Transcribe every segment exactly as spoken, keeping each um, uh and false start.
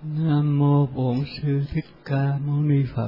Nam mô Bổn Sư Thích Ca Mâu Ni Phật.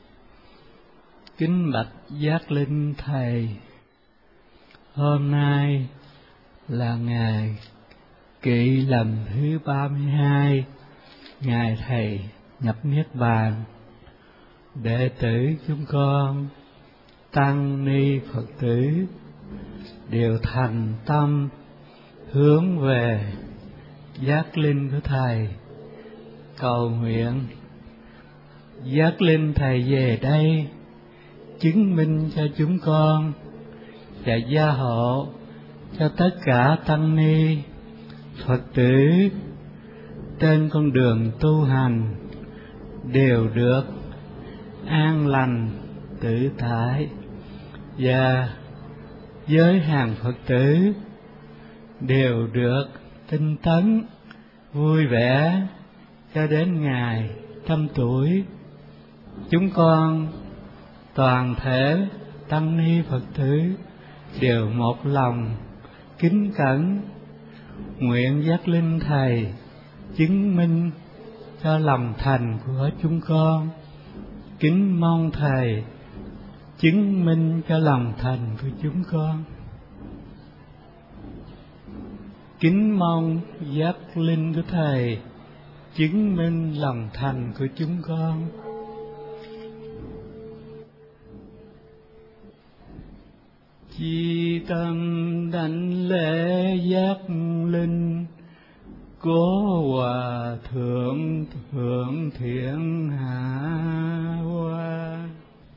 Kính bạch Giác Linh Thầy, hôm nay là ngày kỷ lần thứ ba mươi hai, ngày Thầy nhập Niết Bàn. Đệ tử chúng con, tăng ni Phật tử đều thành tâm hướng về giác linh của Thầy, cầu nguyện giác linh Thầy về đây chứng minh cho chúng con và gia hộ cho tất cả tăng ni Phật tử trên con đường tu hành đều được an lành tự tại, và giới hàng Phật tử đều được tinh tấn vui vẻ cho đến ngày trăm tuổi. Chúng con toàn thể tăng ni Phật tử đều một lòng kính cẩn nguyện giác linh Thầy chứng minh cho lòng thành của chúng con, kính mong Thầy chứng minh cho lòng thành của chúng con, kính mong giác linh của Thầy chứng minh lòng thành của chúng con. Chi tâm đảnh lễ giác linh Cố Hòa Thượng Thượng Thiện Hạ Hoa.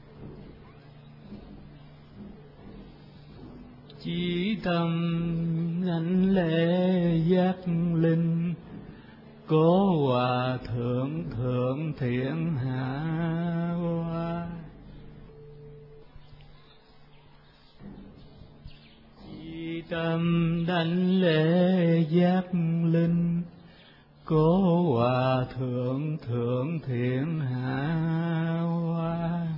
Chí tâm đảnh lễ giác linh Cố Hòa Thượng Thượng Thiện Hạ Hoa. Chí tâm đảnh lễ giác linh Cố Hòa Thượng Thượng Thiện Hạ Hoa.